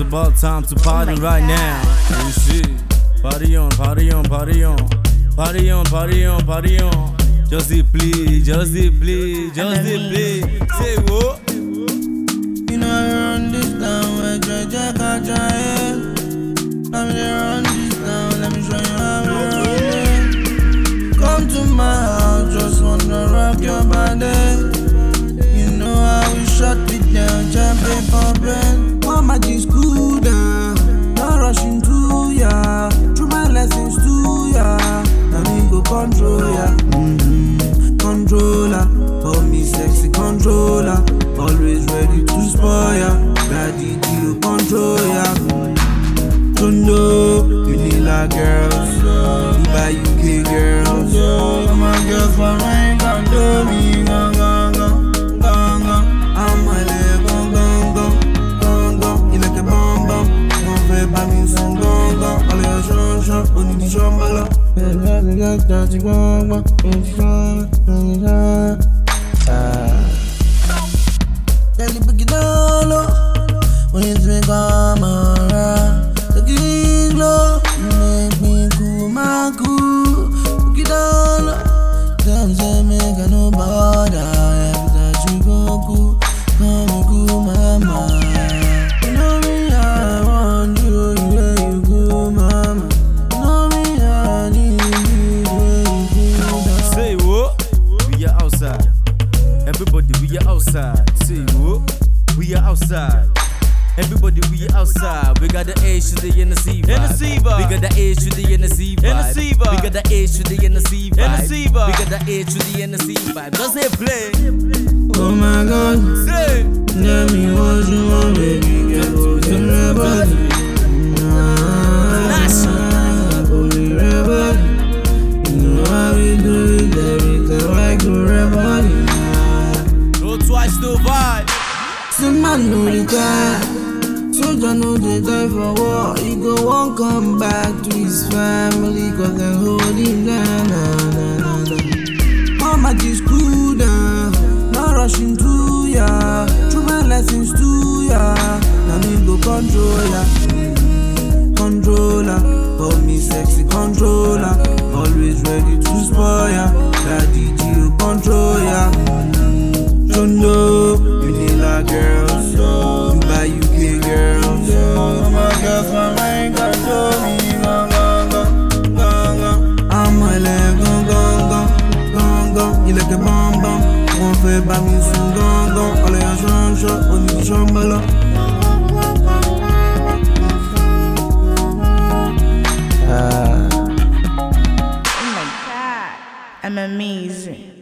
about time to party right now. You see, party on, party on, party on, party on, party on, party on. Just the play, just the play, just the play. Say what? You know I run this town where Jaja can't try it. I'm there run this town, let me show you how we run it. Come to my house, just wanna rock your body. You know how we shut it down, champagne poppin'. Mama just cool down, not rushing to ya. Through my lessons to ya, now me go control ya. Controller, call me sexy controller. Always ready to spoil ya. Daddy to control ya. Don't know, you need like girls. Dubai UK girls. All my girls from mine can do me. Gong, gong, gong, gong, gong. I'm a leg, gong, gong, gong, gong, gong. You like a bomb, bomb. Don't feel by me, some gong, gong. All your short, only the shambala. Tell you pick it down low when you drink Amara. Take it low, you make me cool, my cool. Pick it down low, tell me say make I no bother. Every time you go cool, come and cool my mind. You know me, I want you, the way you cool, mama. You know me, I need you, the way you cool. Say what? We are outside. Everybody, we are outside. Say what? We are outside. Everybody, we are outside. We got the H to the NC vibe. We got the H to the NC vibe. We got the H to the NC vibe. We got the H to the NC vibe. Just say play. Oh my God. Say. Tell me what you want, baby. Get what's in your body. Holy rebel. You know how we do it every time I go rebel. No twice, no vibe. Some man know the time. Soldier know the die for war. He go won't come back to his family, cause they hold him down. Mama just cool down, not rushing to ya. Through my lessons to ya, now me go control ya. Controller, call me sexy controller. Always ready to spoil ya. Daddy to control ya. Don't know, you need like girls. Dubai UK girls. All my girls from mine can show me. Gong, gong, gong, gong, gong. I'm a leg, gong, gong, gong, gong, gong. You like a bomb, bomb. One feel by me soon, gong, gong. All your short, only the shambala. Oh my God, I'm amazing.